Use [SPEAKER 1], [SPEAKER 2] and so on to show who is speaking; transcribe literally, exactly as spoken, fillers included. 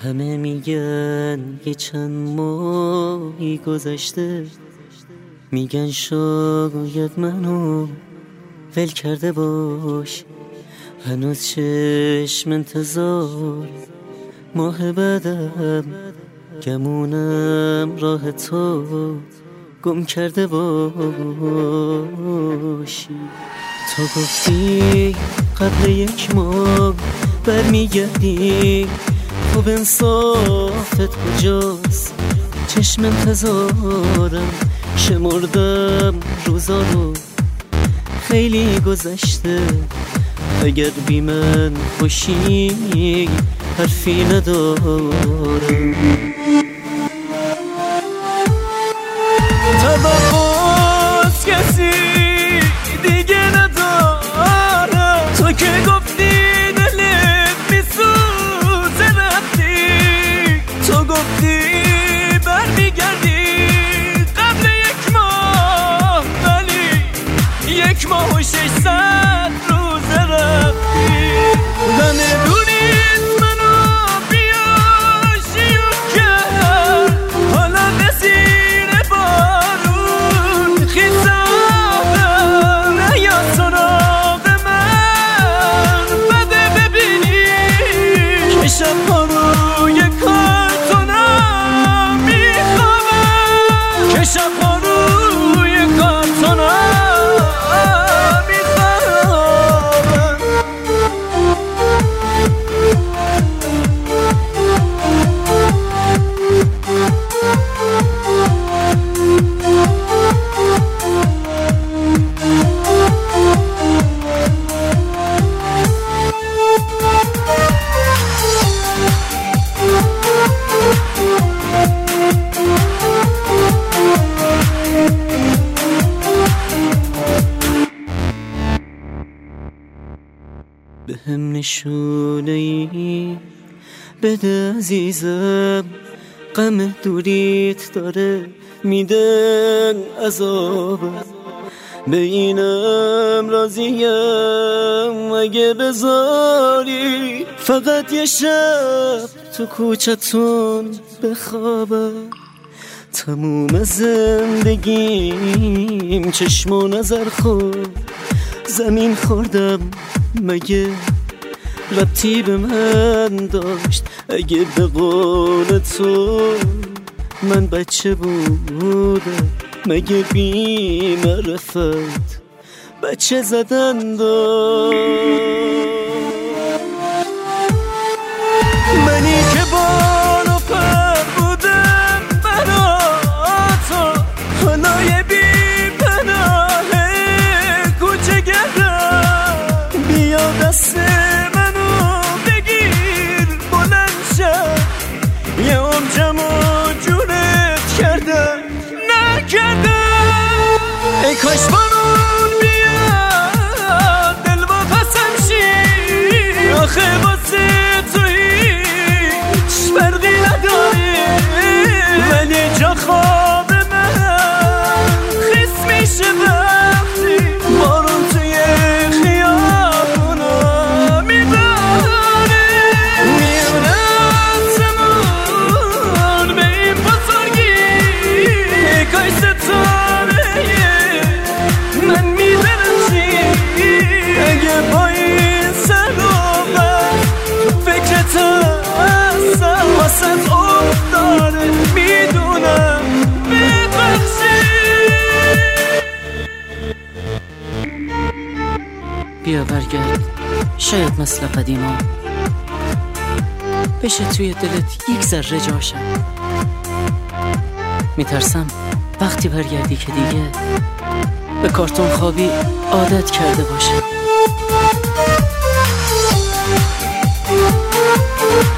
[SPEAKER 1] همه میگن یه چند ماهی گذشته، میگن شاید منو ول کرده باش. هنوز چشم انتظار ماه بعدم، گمونم راه تو گم کرده باشی. تو گفتی قبل یک ماه برمیگردی، خب انصافت کجاست؟ چشم انتظارم شمردم روزا رو، خیلی گذشته. اگر بی من خوشی حرفی ندارم. توقعات کسی دیگه ندارم، تو که گفتی دلت میسوزه رفتی، تو گفتی برمیگردی قبل یک ماه، ولی یک ماه و ششصد روز رفتی. نمیدونید منو بیاشیون کرد، حالا به زیر بارون خیزادم. نیا سراغ من بده ببینی که شبها روی کارتونم میخوابم، که شبها روی کارتونم میخوابم. به هم نشونه ای بده عزیزم، غم دوریت داره میدن عذابم. به اینم راضیم اگه بذاری فقط یه شب تو کوچتون بخوابم. تموم زندگیم چشم و نظر خود زمین خوردم، مگه ربطی به من داشت؟ اگه به قول تو من بچه بودم، مگه بی معرفت بچه زدن داشت؟ منی که بال و پر بودم برا تو، حالا یه بی پناه کوچه گردم. بیا دست منو بگیر بلند شد، یه عمرم و جونت کردم نکردم. ای کاش بارون بیاد دل با پسم شی، آخه واسه تو هیچ فرقی نداری، ولی جا خواب من خیس میشه وقتی بارون توی خیابونا میباره. میونه آسمون به این بزرگی، ای کاش ستاره من میدرخشی. اگه با این سلامت فکرت هستم، واسه افتاره میدونم ببخشی. بیا برگرد، شاید مثل قدیما بشه توی دلت یک ذره جاشم. میترسم وقتی برگردی که دیگه به کارتون خوابی عادت کرده باشه.